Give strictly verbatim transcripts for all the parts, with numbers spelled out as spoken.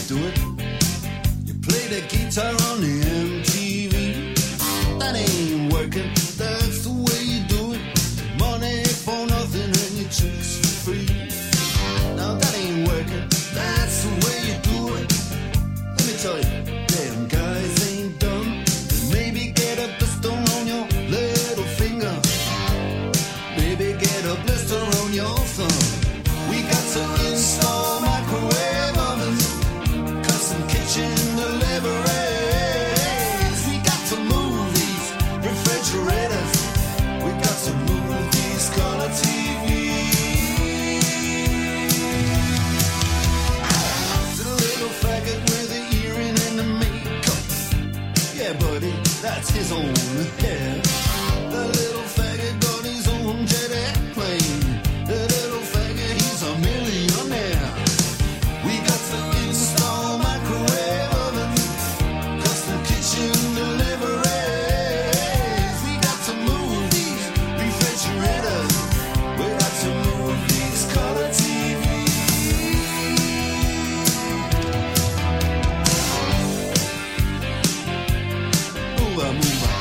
do it. You play the guitar on the M T V. That ain't working, that's the way you do it. Money for nothing and your chicks for free. Now that ain't working, that's the way you do it. Let me tell you, damn guys ain't dumb. Maybe get a blister on your little finger. Maybe get a blister on your thumb. We got to install microwave ovens, custom kitchen deliveries. We got to move these refrigerators. We got to move these color T Vs. To the little faggot with the earring and the makeup. Yeah, buddy, that's his own hair. The little faggot got his own jet airplane. The little faggot, he's a millionaire. We got to install microwave oven, custom kitchen deliveries. We got to move these refrigerators. We got to move these color T Vs. Move on, move on.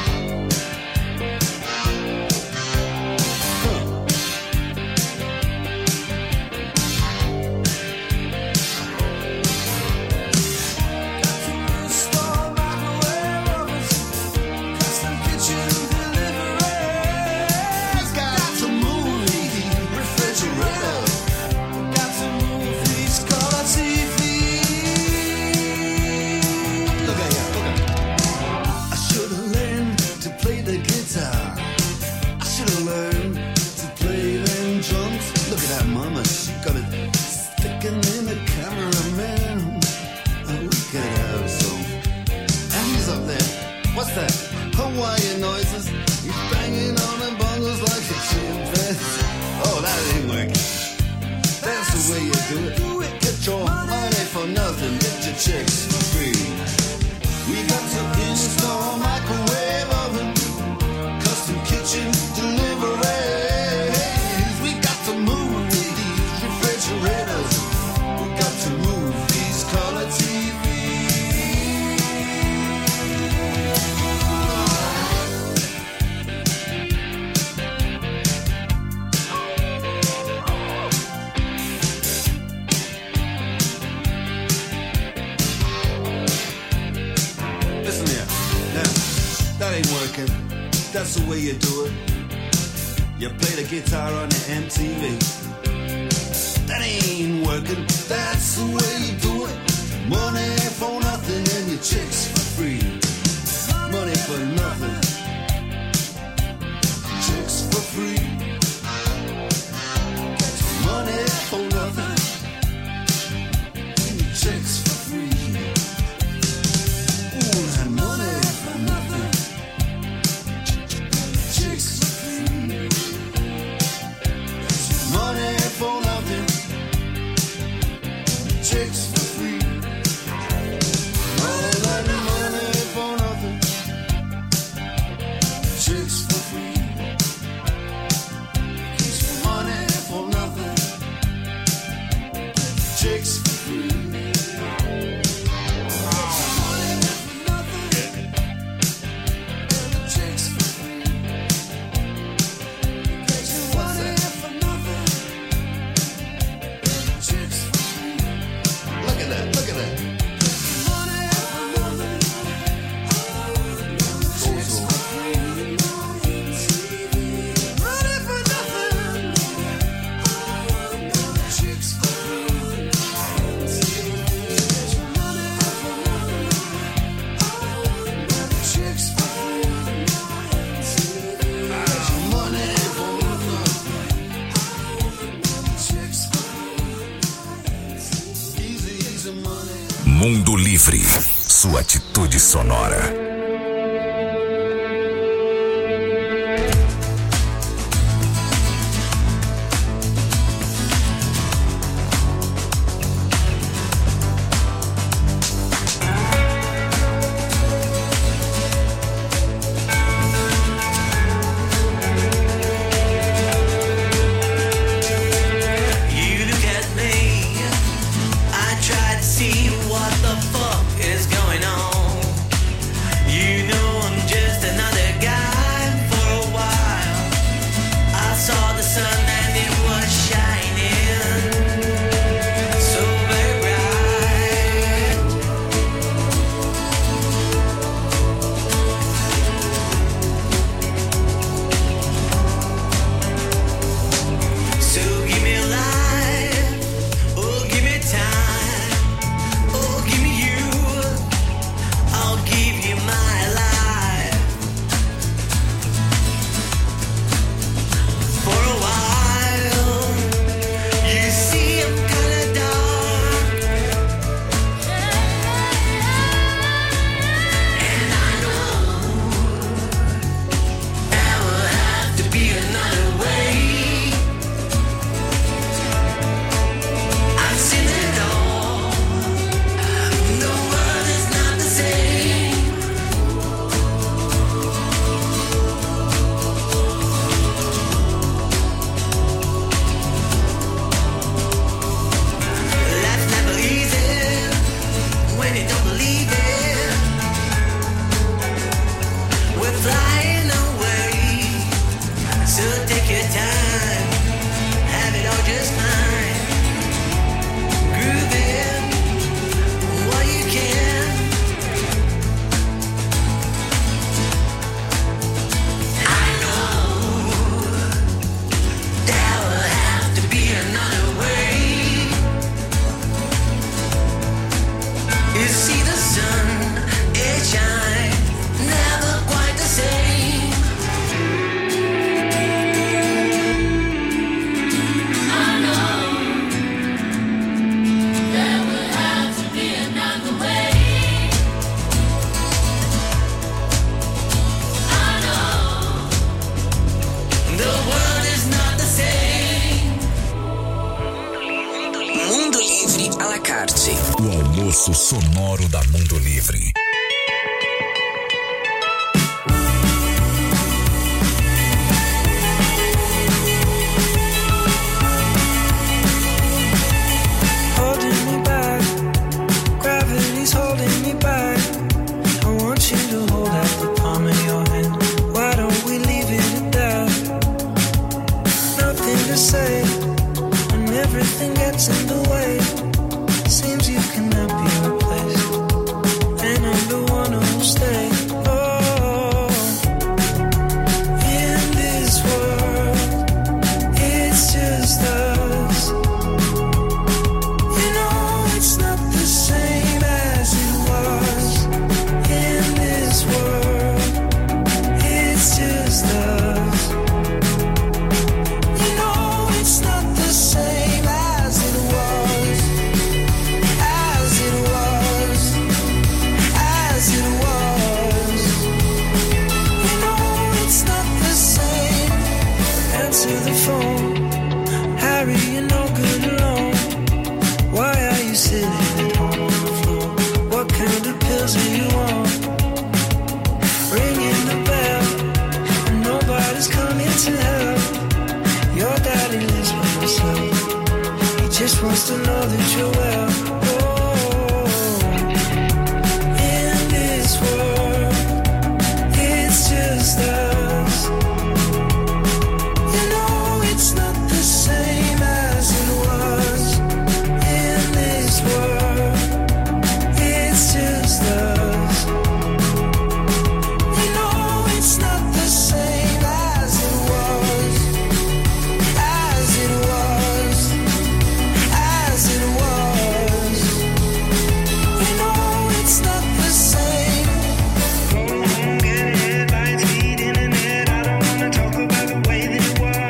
Hawaiian noises. He's banging on the bongos like a chimpanzee. Oh, that ain't working. That's the way you do it. Get your money for nothing. Get your chicks for free. We got to install microwave oven, custom kitchen deliveries. We got to move these refrigerators. We got to move these color T Vs. Ain't working, that's the way you do it. You play the guitar on the M T V. That ain't working, that's the way you do it. Money for nothing and your chicks for free. Money for nothing, chicks for free. Money for nothing and your chicks for free. Ooh, that money for nothing. Money for nothing, chicks for free. All that money for nothing, chicks for free. Money for nothing, chicks for free. Mundo Livre, sua atitude sonora. You look at me, I try to see what O almoço sonoro da Mundo Livre. Holding me back, gravity's holding me back. I want you to hold out the palm of your hand. Why don't we leave it at that? Nothing to say, and everything gets in the way. Seems you cannot be replaced, and I'm the one who'll stay. Oh, in this world, it's just us. You know it's not the same as it was. In this world, it's just us. You know it's not the same as it was. To the phone, Harry, you're no good alone. Why are you sitting at home on the floor? What kind of pills are you on? Ringing the bell, and nobody's coming to help. Your daddy lives by himself. He just wants to know that you're well. Oh, in this world, it's just us. It's not the same as it was. In this world, it's just us. You know it's not the same as it was. As it was. As it was. You know it's not the same. Go home, get headlines, feed internet. I don't wanna talk about the way that it was.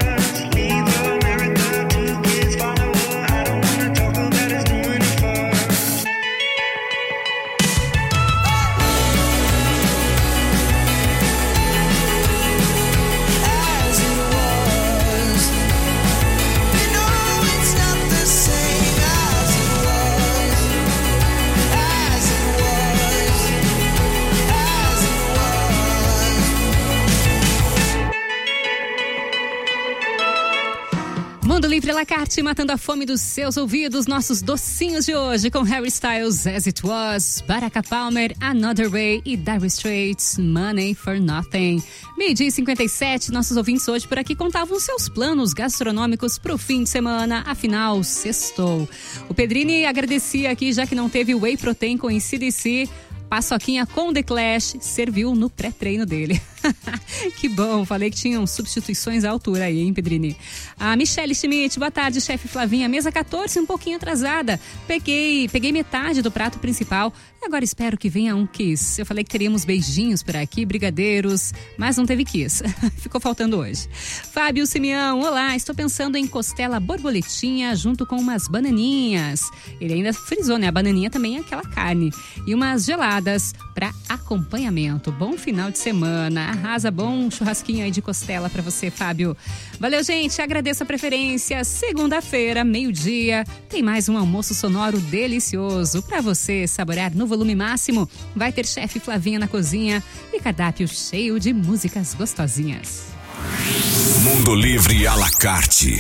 Mundo Livre à la carte, matando a fome dos seus ouvidos, nossos docinhos de hoje com Harry Styles, As It Was, Baraka Palmer, Another Way e Dire Straits, Money for Nothing. Meio-dia e cinquenta e sete, nossos ouvintes hoje por aqui contavam seus planos gastronômicos pro fim de semana, afinal, sextou. O Pedrini agradecia aqui, já que não teve Whey Protein com A C D C, paçoquinha com The Clash serviu no pré-treino dele. Que bom, falei que tinham substituições à altura aí, hein, Pedrini? A Michelle Schmidt, boa tarde, chefe Flavinha, mesa quatorze, um pouquinho atrasada. Peguei, peguei metade do prato principal e agora espero que venha um kiss. Eu falei que teríamos beijinhos por aqui, brigadeiros, mas não teve kiss. Ficou faltando hoje. Fábio Simeão, olá, estou pensando em costela borboletinha junto com umas bananinhas. Ele ainda frisou, né? A bananinha também é aquela carne. E umas geladas para acompanhamento. Bom final de semana. Arrasa, bom churrasquinho aí de costela pra você, Fábio. Valeu, gente, agradeço a preferência. Segunda-feira, meio-dia, tem mais um almoço sonoro delicioso pra você saborear no volume máximo. Vai ter chefe Flavinha na cozinha e cardápio cheio de músicas gostosinhas. Mundo Livre à la carte.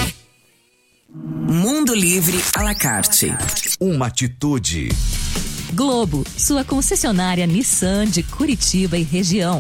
Mundo Livre à la carte. Uma atitude. Globo, sua concessionária Nissan de Curitiba e região.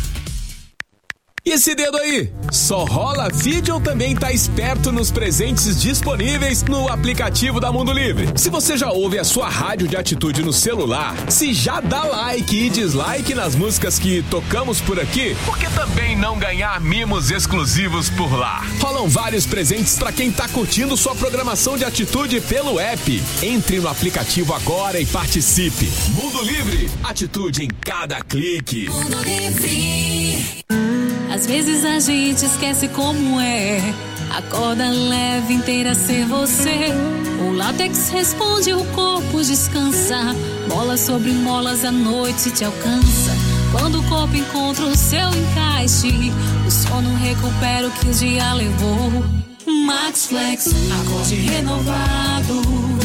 E esse dedo aí? Só rola vídeo ou também tá esperto nos presentes disponíveis no aplicativo da Mundo Livre? Se você já ouve a sua rádio de atitude no celular, se já dá like e dislike nas músicas que tocamos por aqui, por que também não ganhar mimos exclusivos por lá? Rolam vários presentes pra quem tá curtindo sua programação de atitude pelo app. Entre no aplicativo agora e participe. Mundo Livre, atitude em cada clique. Mundo Livre. Às vezes a gente esquece como é. Acorda leve, inteira ser você. O látex responde, o corpo descansa. Mola sobre molas, a noite te alcança. Quando o corpo encontra o seu encaixe, o sono recupera o que o dia levou. Max Flex, acorde renovado.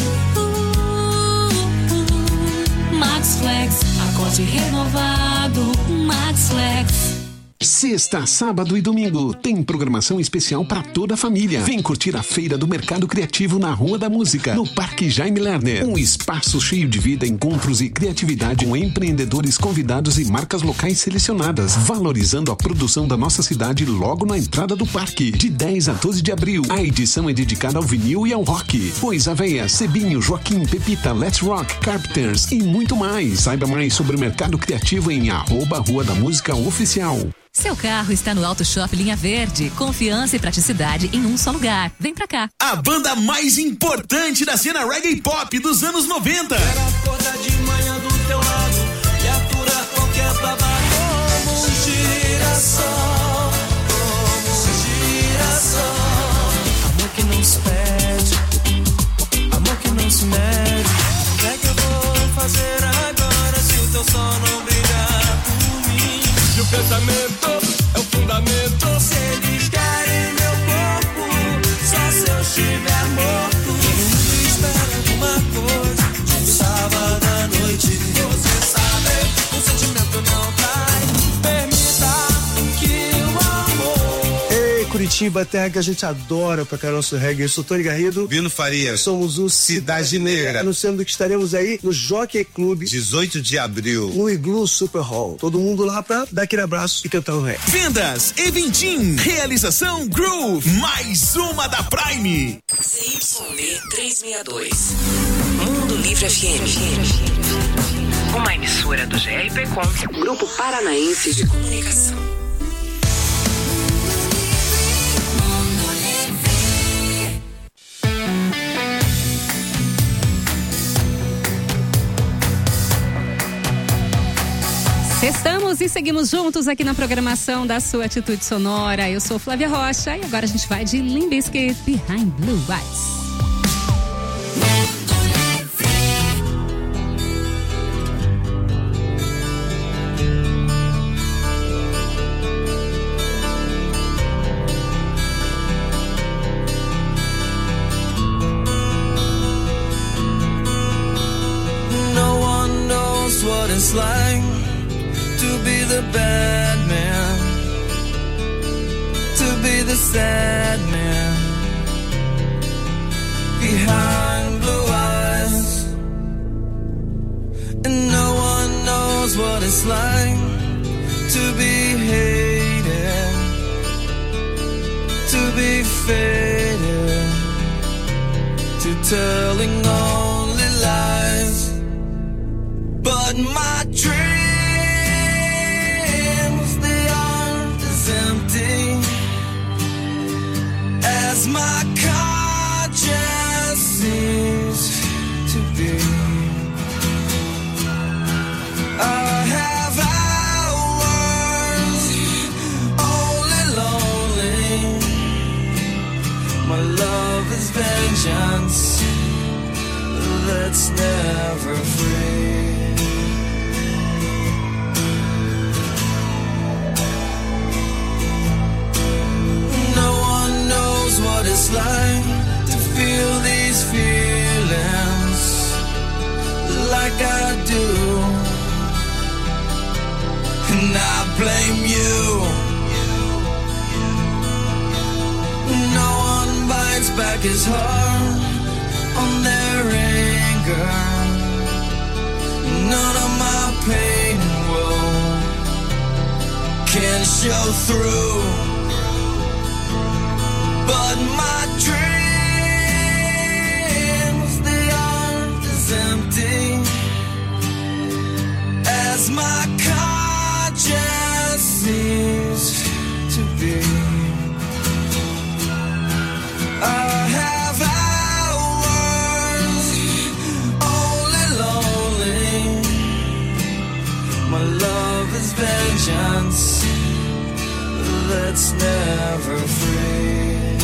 Max Flex, acorde renovado. Max Flex. Sexta, sábado e domingo tem programação especial para toda a família. Vem curtir a Feira do Mercado Criativo na Rua da Música, no Parque Jaime Lerner. Um espaço cheio de vida, encontros e criatividade com empreendedores convidados e marcas locais selecionadas, valorizando a produção da nossa cidade logo na entrada do parque. De dez a doze de abril, a edição é dedicada ao vinil e ao rock. Pois Aveia, Cebinho, Joaquim, Pepita, Let's Rock, Carpenters e muito mais. Saiba mais sobre o Mercado Criativo em arroba Rua da Música Oficial. Seu carro está no Auto Shop Linha Verde. Confiança e praticidade em um só lugar. Vem pra cá. A banda mais importante da cena reggae pop dos anos noventa. Quero acordar de manhã do teu lado e aturar qualquer babado. Como um girassol, como um girassol. Amor que não se pede, amor que não se mede. O que é que eu vou fazer agora se o teu sol não brilhar por mim? E o pensamento é o fundamento. Se eles querem meu corpo, só se eu estiver morto. Todo mundo espera alguma coisa de um sábado à noite. Você sabe, o sentimento não cai. Permita que o amor. Ei, Curitiba, terra que a gente adora pra caramba nosso reggae. Eu sou Tony Garrido. Vino Faria. Somos o Cidade Negra. Anunciando que estaremos aí no Jockey Club. dezoito de abril. No Igloo Super Hall. Todo mundo lá pra dar aquele abraço e cantar o reggae. Vendas Eventim. Realização Groove. Mais uma da Prime. C Y D trezentos e sessenta e dois. Mundo Livre F M. Uma emissora do G R P Com. Grupo Paranaense de Comunicação. Estamos e seguimos juntos aqui na programação da sua Atitude Sonora. Eu sou Flávia Rocha e agora a gente vai de Limp Bizkit, Behind Blue Eyes. No one knows what it's like to be the bad man, to be the sad man, behind blue eyes. And no one knows what it's like to be hated, to be faded, to telling only lies. But my dream, as my conscience seems to be. I have hours only lonely. My love is vengeance that's never free. What it's like to feel these feelings like I do, and I blame you. No one bites back his heart on their anger, none of my pain and woe can show through. But my dreams, the earth is empty, as my conscience seems to be. I have hours only lonely. My love is vengeance that's never free.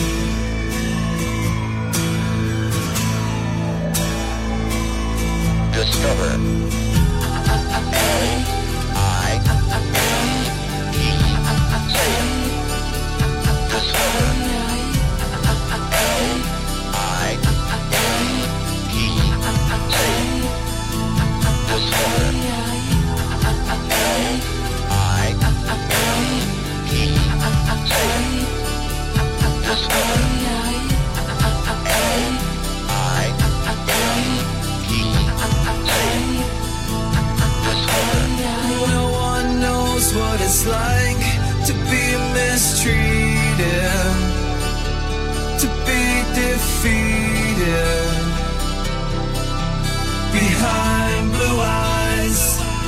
Discover. What it's like to be mistreated, to be defeated behind blue eyes,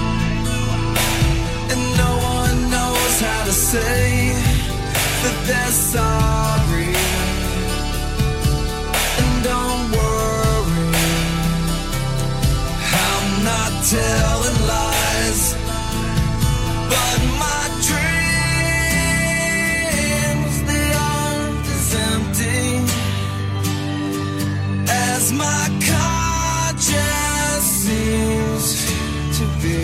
and no one knows how to say that they're sorry. And don't worry, I'm not telling lies. But my dreams, the earth is empty, as my conscience seems to be.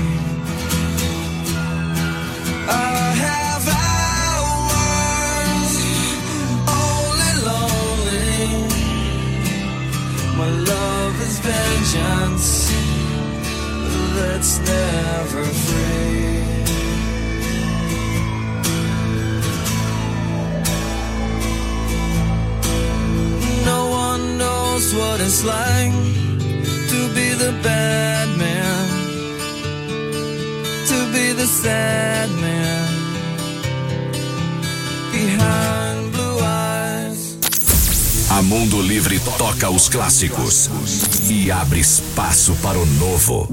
I have hours only lonely. My love is vengeance that's never free. What it's like to be the bad man, to be the sad man behind blue eyes. A Mundo Livre toca os clássicos e abre espaço para o novo.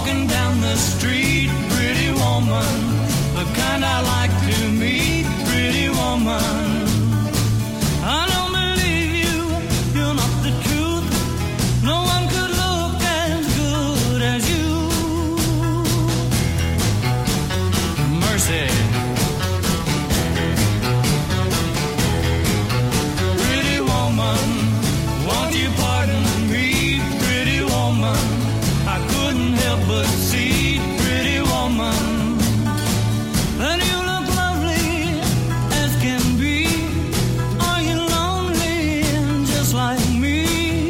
walking down the street, pretty woman, the kind I like to meet, pretty woman. I don't believe you, you're not the truth. No one could look as good as you. Mercy. Pretty woman, won't you pardon me, pretty woman? I couldn't help but see, pretty woman, that you look lovely as can be. Are you lonely just like me?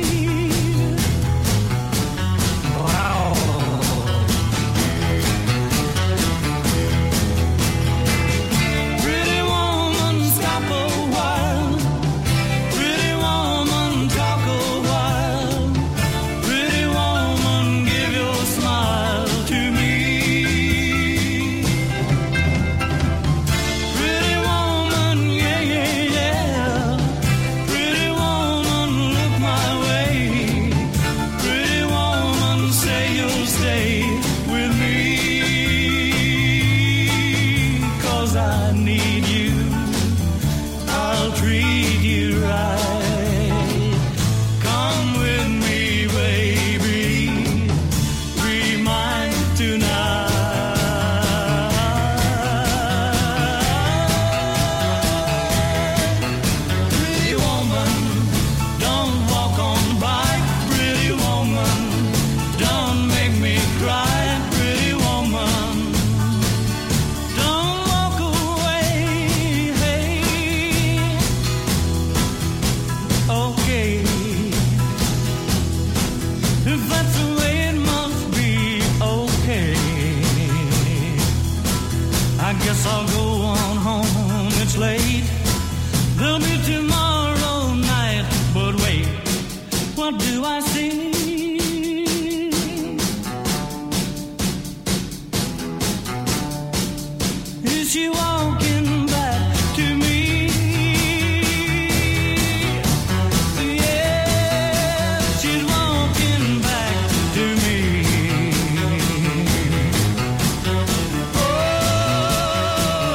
Wow. Pretty woman, stop a while. Pretty woman, talk a while. Pretty woman, give your smile to me. Pretty woman, yeah, yeah, yeah. Pretty woman, look my way. Pretty woman, say you'll stay with me. 'Cause I need you, I'll treat you right. Come with me, baby, be mine tonight. Pretty woman, don't walk on by. Pretty woman, don't make me cry. Pretty woman, don't walk away. Hey, okay, if that's the way it must be, okay. I guess I'll go on home, it's late. There'll be tomorrow night, but wait, what do I see? Is she walking back to me? Yeah, she's walking back to me. Oh,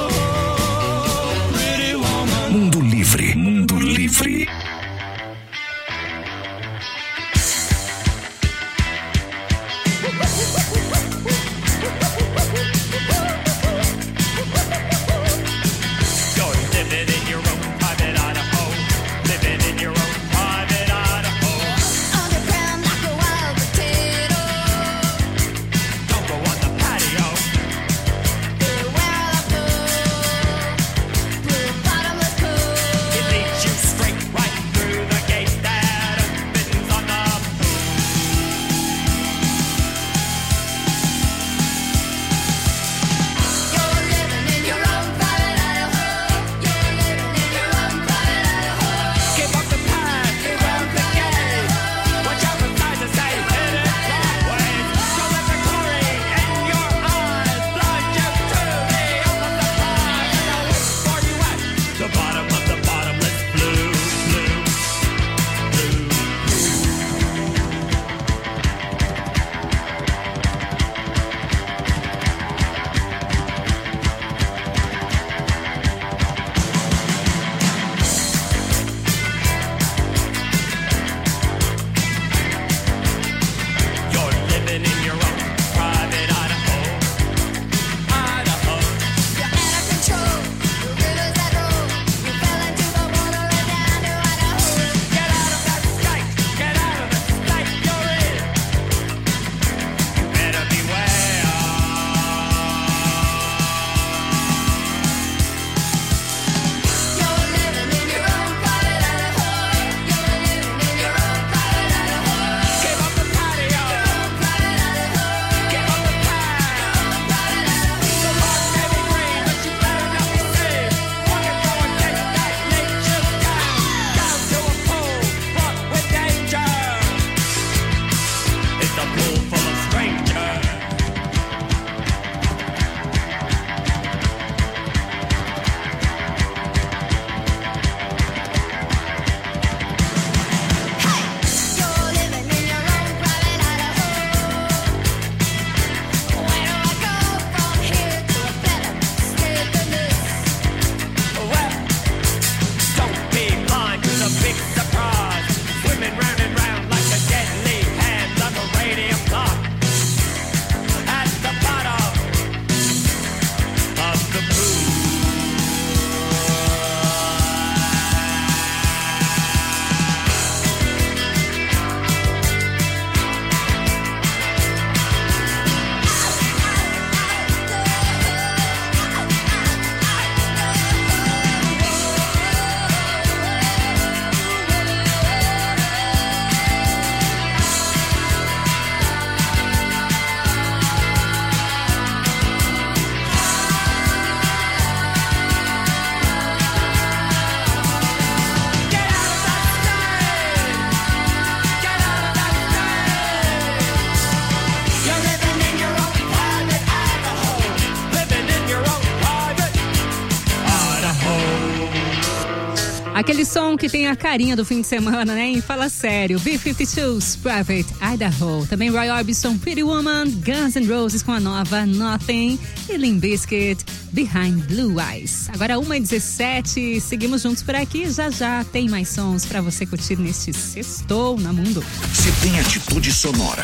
Aquele som que tem a carinha do fim de semana, né? E fala sério. B cinquenta e dois, Private Idaho. Também Roy Orbison, Pretty Woman, Guns N' Roses com a nova Nothing e Limp Bizkit, Behind Blue Eyes. Agora uma e dezessete, seguimos juntos por aqui. Já já tem mais sons pra você curtir neste sextou na Mundo. Se tem atitude sonora,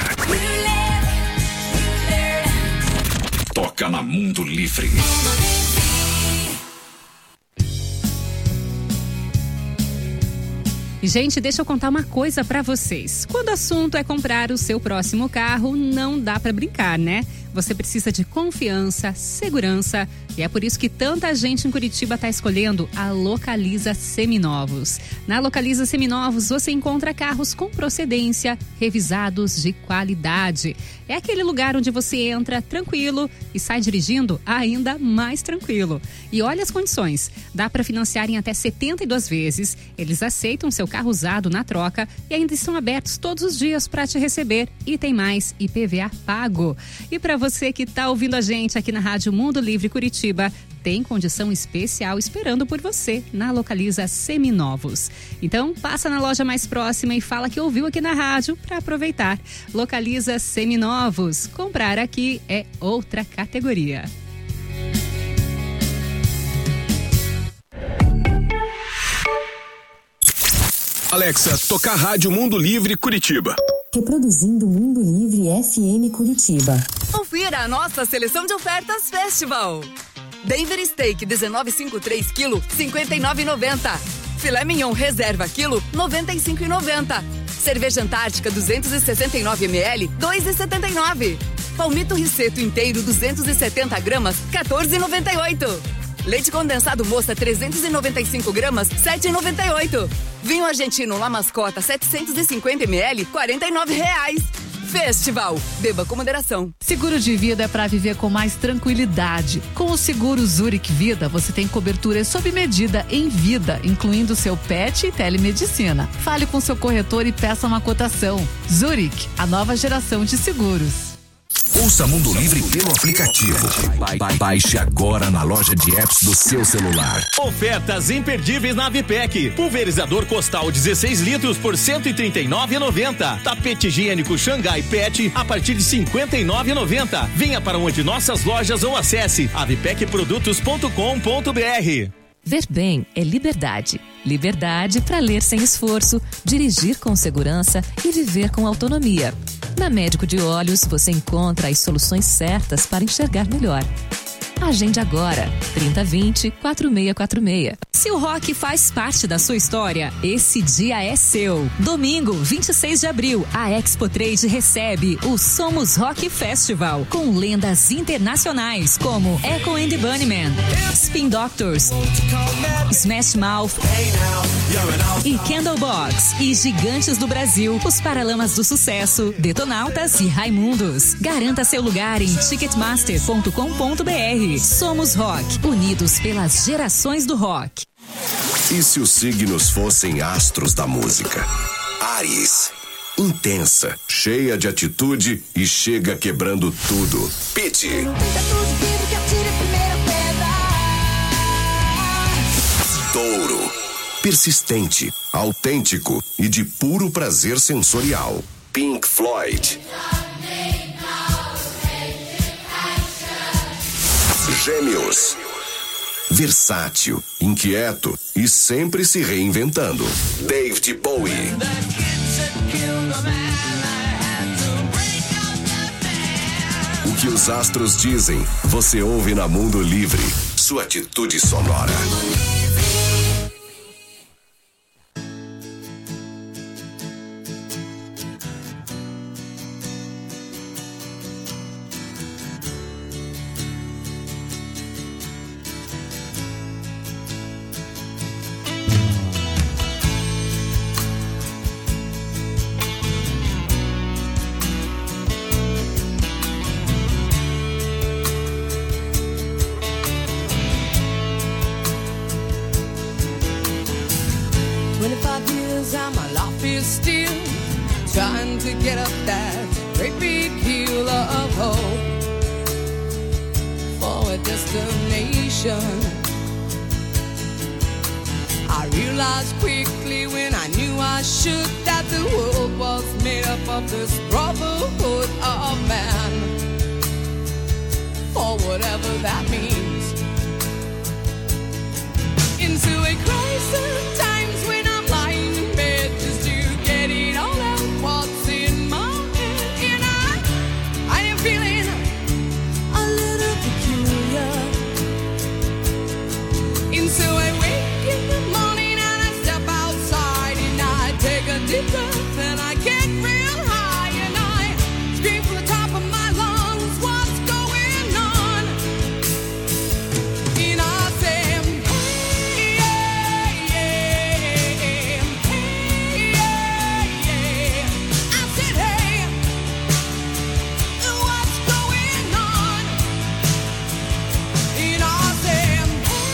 toca na Mundo Livre. Gente, deixa eu contar uma coisa pra vocês. Quando o assunto é comprar o seu próximo carro, não dá pra brincar, né? Você precisa de confiança, segurança, e é por isso que tanta gente em Curitiba está escolhendo a Localiza Seminovos. Na Localiza Seminovos você encontra carros com procedência, revisados de qualidade. É aquele lugar onde você entra tranquilo e sai dirigindo ainda mais tranquilo. E olha as condições, dá para financiar em até setenta e duas vezes, eles aceitam seu carro usado na troca e ainda estão abertos todos os dias para te receber. E tem mais, I P V A pago. E para você que está ouvindo a gente aqui na Rádio Mundo Livre Curitiba, tem condição especial esperando por você na Localiza Seminovos. Então, passa na loja mais próxima e fala que ouviu aqui na rádio para aproveitar. Localiza Seminovos. Comprar aqui é outra categoria. Alexa, tocar Rádio Mundo Livre Curitiba. Reproduzindo Mundo Livre F M Curitiba. Confira a nossa seleção de ofertas Festival. Denver Steak dezenove vírgula cinquenta e três quilos, cinquenta e nove reais e noventa centavos. Filé Mignon Reserva quilo, noventa e cinco reais e noventa centavos. Cerveja Antártica duzentos e sessenta e nove mililitros, dois reais e setenta e nove centavos. Palmito Risseto inteiro duzentos e setenta gramas, quatorze reais e noventa e oito centavos. Leite condensado moça trezentos e noventa e cinco gramas, sete reais e noventa e oito centavos. Vinho argentino La Mascota setecentos e cinquenta mililitros, quarenta e nove reais. Festival. Beba com moderação. Seguro de vida é para viver com mais tranquilidade. Com o seguro Zurich Vida, você tem cobertura sob medida em vida, incluindo seu pet e telemedicina. Fale com seu corretor e peça uma cotação. Zurich, a nova geração de seguros. Ouça Mundo Livre pelo aplicativo. Ba- Baixe agora na loja de apps do seu celular. Ofertas imperdíveis na Vipec. Pulverizador Costal dezesseis litros por cento e trinta e nove reais e noventa centavos. Tapete higiênico Xangai Pet a partir de cinquenta e nove reais e noventa centavos. Venha para uma de nossas lojas ou acesse avipec produtos ponto com ponto b r. Ver bem é liberdade. Liberdade para ler sem esforço, dirigir com segurança e viver com autonomia. Na Médico de Olhos você encontra as soluções certas para enxergar melhor. Agende agora, trinta vinte, quatro seis quatro seis. Se o rock faz parte da sua história, esse dia é seu. Domingo, vinte e seis de abril, a Expo Trade recebe o Somos Rock Festival, com lendas internacionais como Echo and the Bunnymen, Spin Doctors, Smash Mouth e Candlebox. E gigantes do Brasil, os Paralamas do Sucesso, Detonautas e Raimundos. Garanta seu lugar em ticketmaster ponto com ponto b r. Somos Rock, unidos pelas gerações do rock. E se os signos fossem astros da música? Áries, intensa, cheia de atitude e chega quebrando tudo. Pitty. Touro, persistente, autêntico e de puro prazer sensorial. Pink Floyd. Gêmeos, versátil, inquieto e sempre se reinventando. David Bowie. O que os astros dizem, você ouve na Mundo Livre. Sua atitude sonora. twenty-five years and my life is still trying to get up that great big hill of hope for a destination. I I realized quickly when I knew I should that the world was made up of this brotherhood of man, for whatever that means. Into a crisis, times when I'm lying in bed just to get it all out what's in my head, and I, I am feeling a little peculiar. And so I wake in the morning and I step outside and I take a deep breath and I get real high and I scream from the top of my lungs, what's going on? And I say, hey, yeah, yeah, hey, yeah, yeah. I said, hey, what's going on? And I said,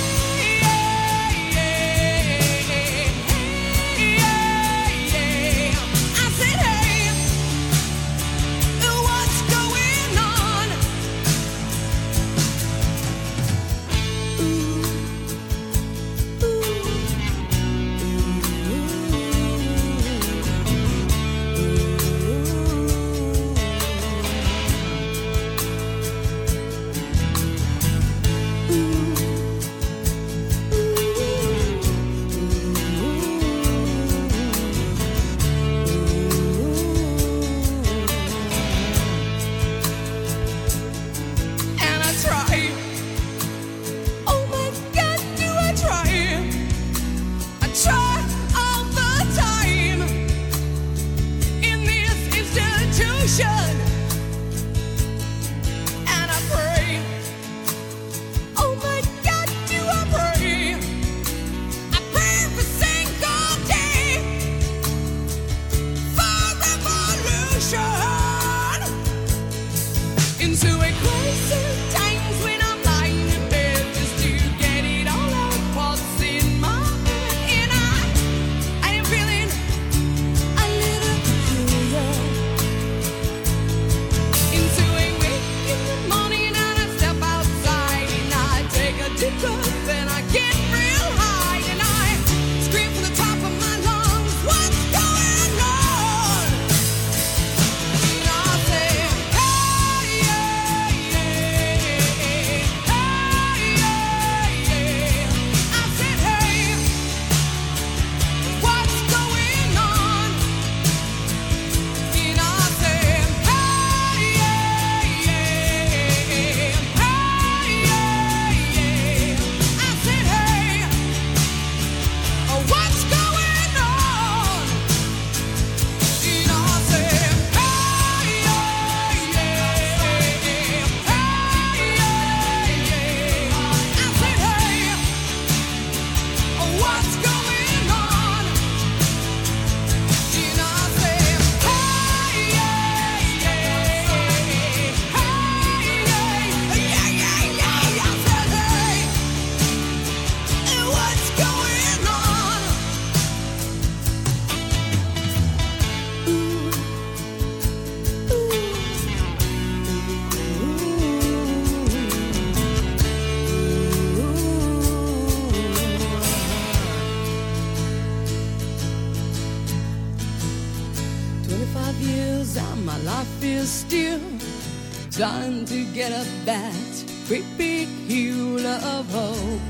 trying to get up that great big hill of hope.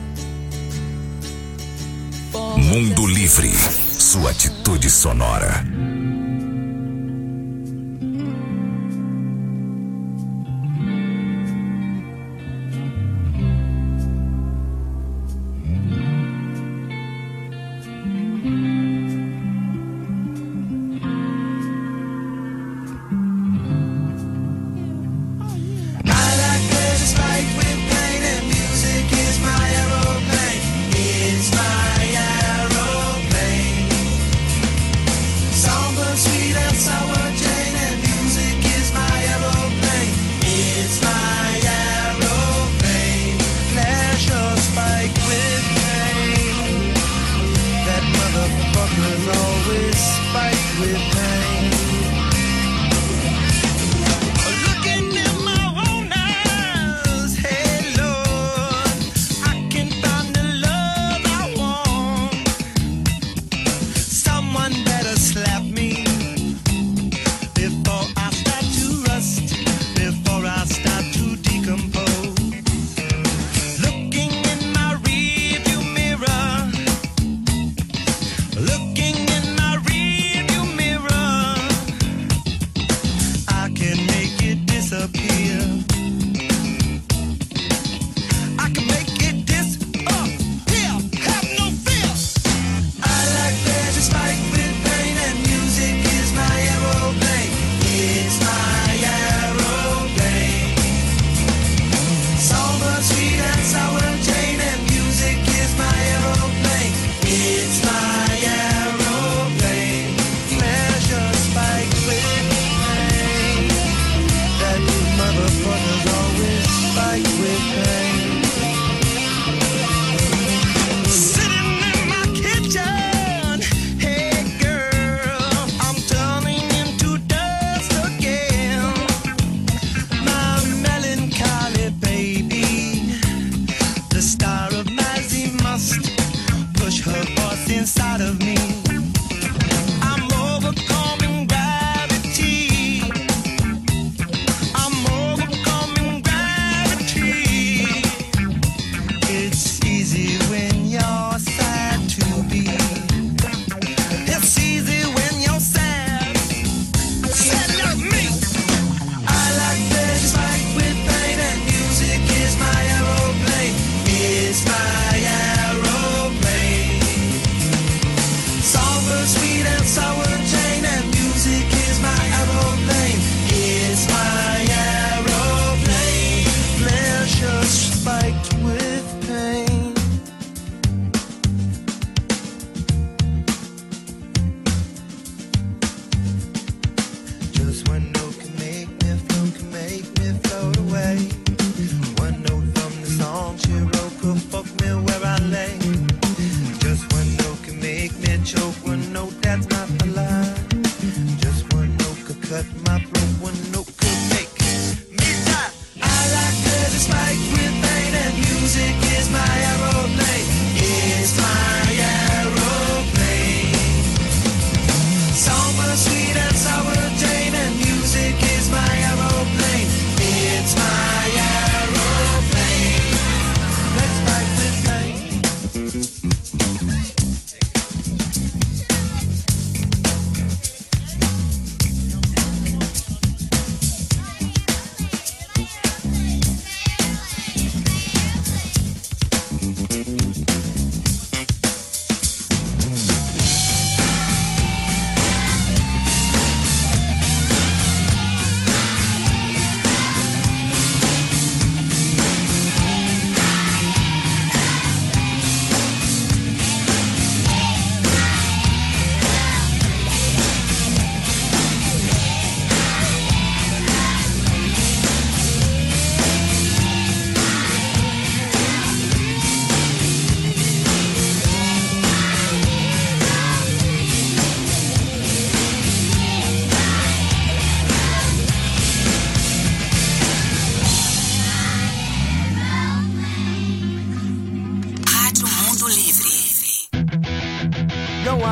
Mundo Livre, sua atitude sonora. Songbirds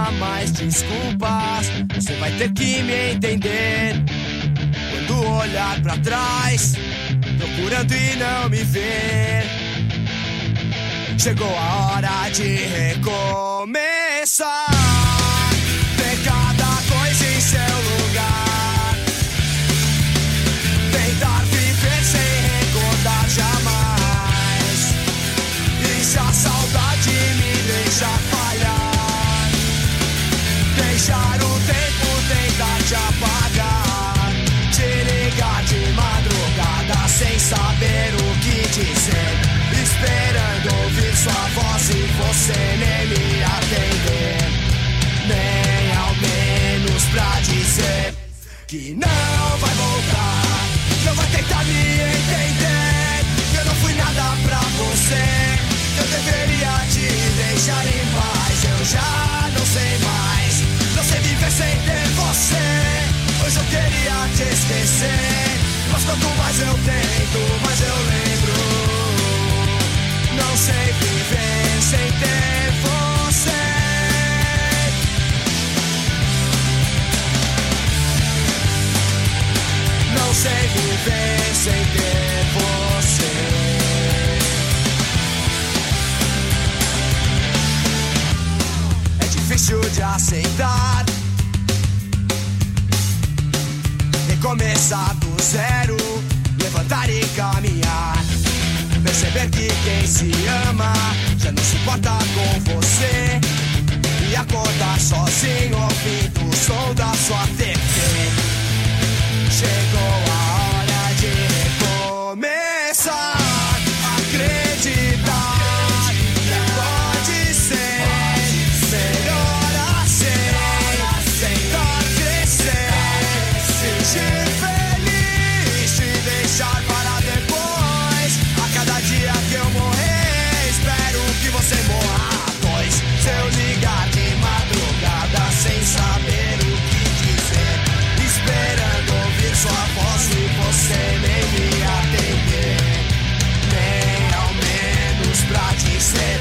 dar mais desculpas. Você vai ter que me entender. Quando olhar pra trás, procurando e não me ver. Chegou a hora de recomeçar. Ter cada coisa em seu lugar. Tentar viver sem recordar jamais. E se a saudade me deixa falhar, deixar o tempo tentar te apagar. Te ligar de madrugada sem saber o que dizer, esperando ouvir sua voz e você nem me atender, nem ao menos pra dizer que não vai voltar. Não vai tentar me entender. Eu não fui nada pra você. Eu deveria te deixar em paz. Eu já não sei mais. Não sei viver sem ter você. Hoje eu queria te esquecer, mas quanto mais eu tento, mais eu lembro. Não sei viver sem ter você. Não sei viver sem ter você. É difícil de aceitar recomeçar do zero, levantar e caminhar. Perceber que quem se ama já não se importa com você. E acordar sozinho ouvindo o som da sua T V. Chegou a hora de recomeçar. Acreditar que pode ser melhor assim. Tentar crescer, fingir feliz, te deixar para depois. A cada dia que eu morrer, espero que você morra. Pois se eu ligar de madrugada sem saber o que dizer, esperando ouvir sua voz e você nem me atender, nem ao menos pra dizer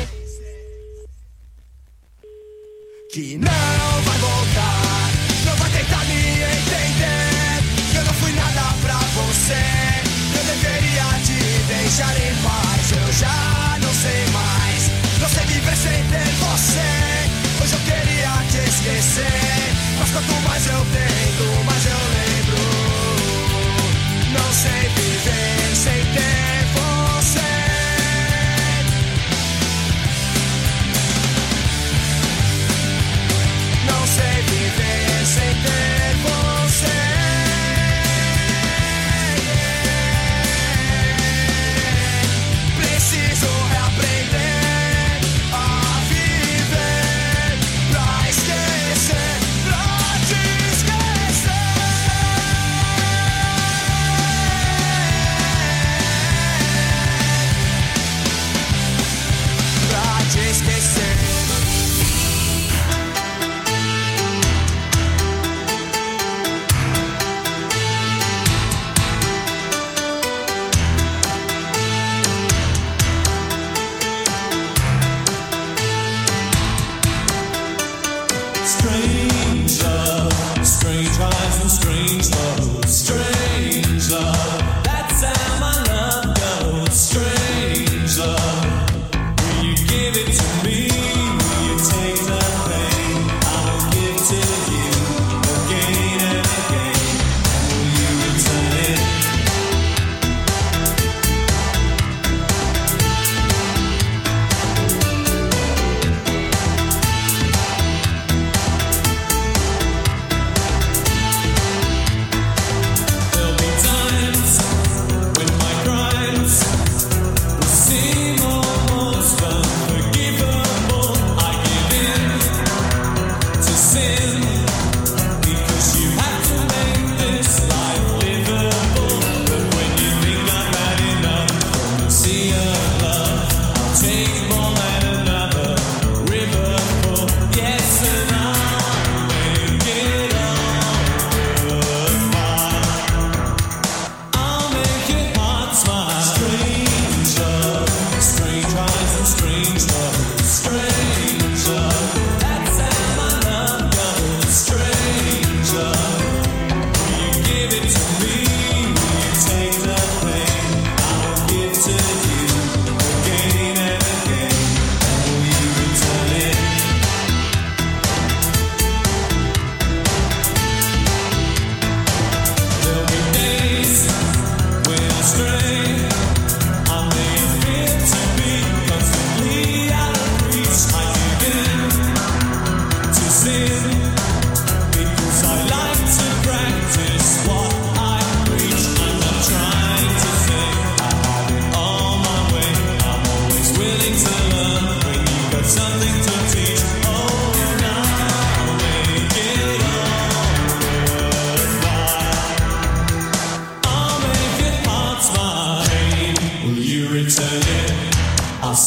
que não vai voltar. Não vai tentar me entender. Eu não fui nada pra você. Eu deveria te deixar em paz. Eu já não sei mais. Não sei viver sem ter você. Hoje eu queria te esquecer, mas quanto mais eu tento, mais eu lembro. Não sei viver sem ter você.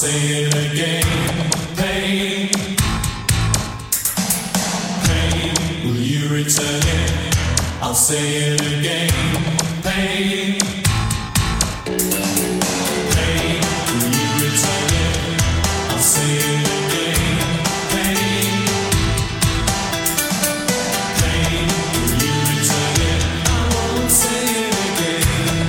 say it again. Pain, pain, will you return it? I'll say it again. Pain, pain, will you return it? I'll say it again. Pain, pain, will you return it? I won't say it again.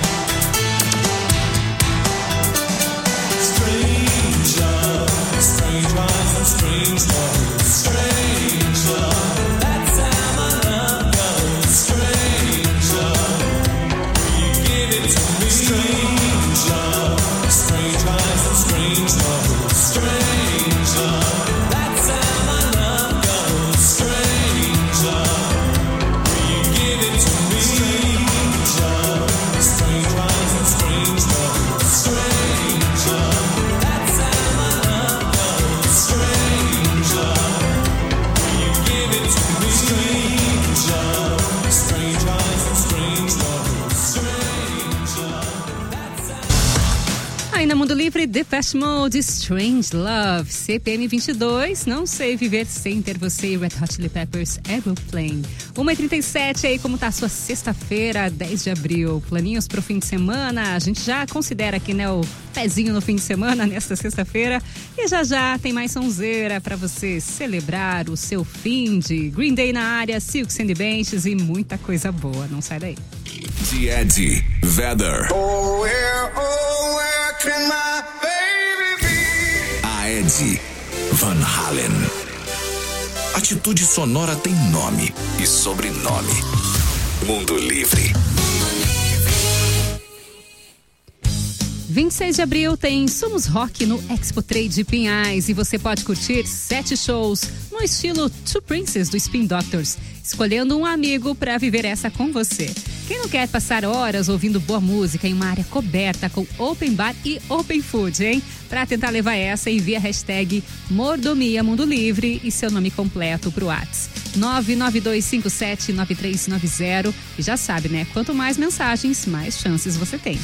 Strange love, strange minds and strange love, strange love. That's how my love goes. Strange love, will you give it to me? Strange love, strange minds and strange love, strange love. That's how my love goes. Strange love, will you give it to me? Strange love, strange minds and strange love, strange love. That's how my love goes. Strange love, will you give it to me? Strange love, strange minds and strange love, strange love. That's how. Aí na Mundo Livre, Depeche Mode, Strange Love, C P M vinte e dois, não sei viver sem ter você e Red Hot Chili Peppers, Aeroplane. uma e trinta e sete, aí como tá a sua sexta-feira, dez de abril, planinhos pro fim de semana, a gente já considera aqui, né, o pezinho no fim de semana, nesta sexta-feira, e já já tem mais sonzeira pra você celebrar o seu fim de Green Day na área, Silks and the Benches e muita coisa boa, não sai daí. De Eddie Vedder. Oh, where, oh, where can my baby be? A Eddie Van Halen. Atitude Sonora tem nome e sobrenome. Mundo Livre. vinte e seis de abril tem Somos Rock no Expo Trade Pinhais e você pode curtir sete shows no estilo Two Princes do Spin Doctors, escolhendo um amigo para viver essa com você. Quem não quer passar horas ouvindo boa música em uma área coberta com open bar e open food, hein? Para tentar levar essa, envia a hashtag Mordomia Mundo Livre e seu nome completo pro WhatsApp nove nove dois cinco sete nove três nove zero e já sabe, né? Quanto mais mensagens, mais chances você tem.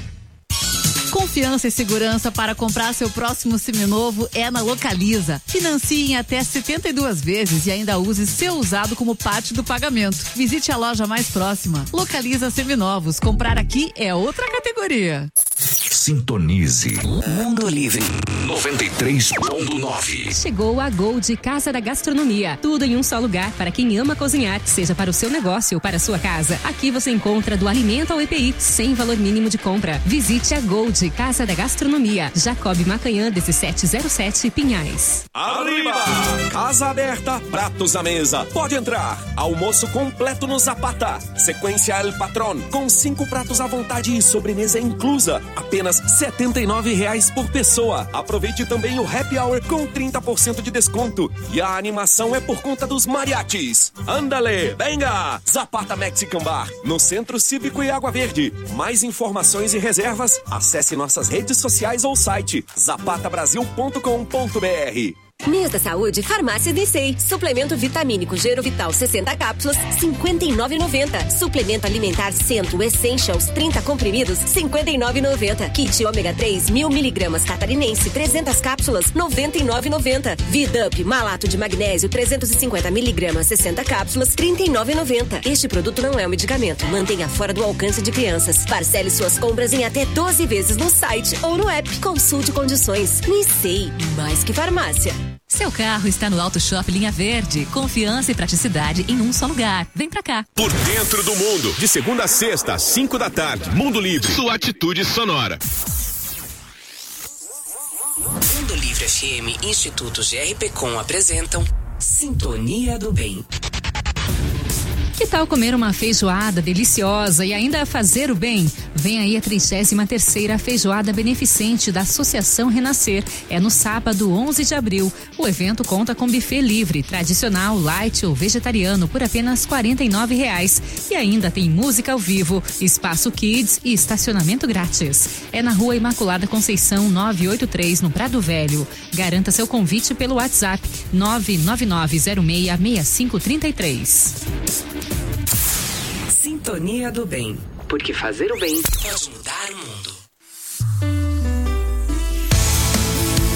Confiança e segurança para comprar seu próximo seminovo é na Localiza. Financie em até setenta e duas vezes e ainda use seu usado como parte do pagamento. Visite a loja mais próxima. Localiza Seminovos. Comprar aqui é outra categoria. Sintonize. Mundo Livre. noventa e três ponto nove. Chegou a Gold Casa da Gastronomia. Tudo em um só lugar para quem ama cozinhar, seja para o seu negócio ou para a sua casa. Aqui você encontra do alimento ao E P I, sem valor mínimo de compra. Visite a Gold Casa da Gastronomia. Jacob Macanhã, dezessete zero sete, Pinhais. Arriba! Casa aberta, pratos à mesa. Pode entrar. Almoço completo no Zapata. Sequência El Patron, com cinco pratos à vontade e sobremesa inclusa. Apenas setenta e nove reais por pessoa. Aproveite também o Happy Hour com trinta por cento de desconto. E a animação é por conta dos mariachis. Andale, venga! Zapata Mexican Bar, no Centro Cívico e Água Verde. Mais informações e reservas, acesse nossas redes sociais ou site zapata brasil ponto com ponto b r. Mês da Saúde, Farmácia Dissei. Suplemento vitamínico Gero Vital sessenta cápsulas, cinquenta e nove reais e noventa centavos. Suplemento alimentar Centro Essentials, trinta comprimidos, cinquenta e nove reais e noventa centavos. Kit ômega três, mil miligramas catarinense, trezentas cápsulas, noventa e nove reais e noventa centavos. Vidup, malato de magnésio, trezentos e cinquenta miligramas, sessenta cápsulas, trinta e nove reais e noventa centavos. Este produto não é um medicamento. Mantenha fora do alcance de crianças. Parcele suas compras em até doze vezes no site ou no app. Consulte condições. Nissei, mais que farmácia. Seu carro está no Auto Shop Linha Verde. Confiança e praticidade em um só lugar. Vem pra cá. Por dentro do mundo, de segunda a sexta, às cinco da tarde. Mundo Livre. Sua atitude sonora. Mundo Livre F M e Instituto G R P Com apresentam Sintonia do Bem. Que tal comer uma feijoada deliciosa e ainda fazer o bem? Vem aí a trigésima terceira Feijoada Beneficente da Associação Renascer. É no sábado, onze de abril. O evento conta com buffet livre, tradicional, light ou vegetariano por apenas quarenta e nove reais. E ainda tem música ao vivo, espaço kids e estacionamento grátis. É na Rua Imaculada Conceição novecentos e oitenta e três, no Prado Velho. Garanta seu convite pelo WhatsApp nove nove nove zero seis seis cinco três três. Sintonia do Bem, porque fazer o bem pode mudar o mundo.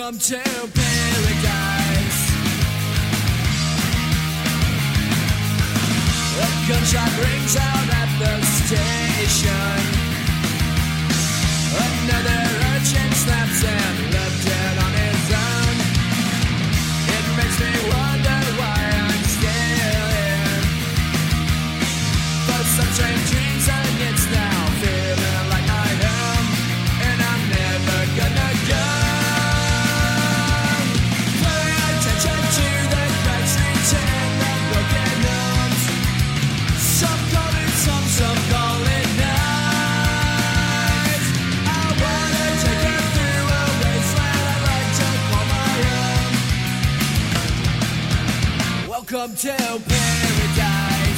Welcome to paradise. A gunshot rings out at the station. Another urchin snaps and left it on his own. It makes me wonder why I'm still here. But some strange dreams and it's now feeling like I am, and I'm never gonna go. Pay attention to the crowd streets and the broken homes. Some call it some, some call it nights. I wanna take it through a wasteland I like to call my own. Welcome to paradise.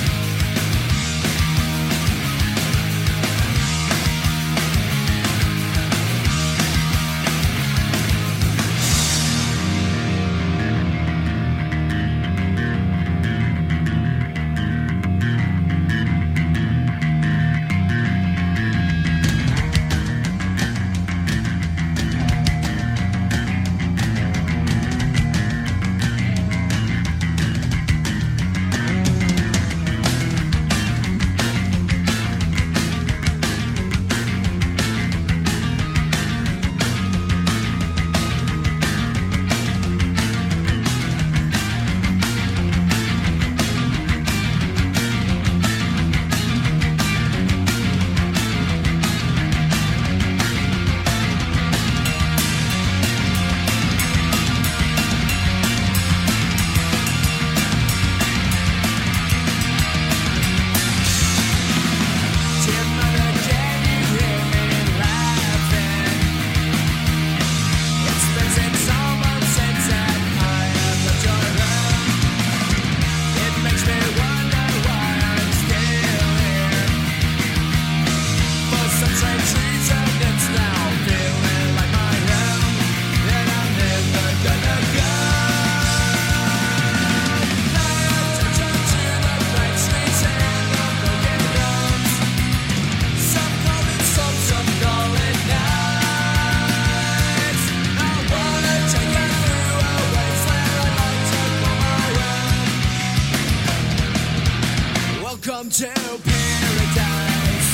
Welcome to paradise.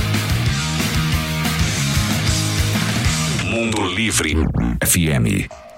Mundo Livre F M.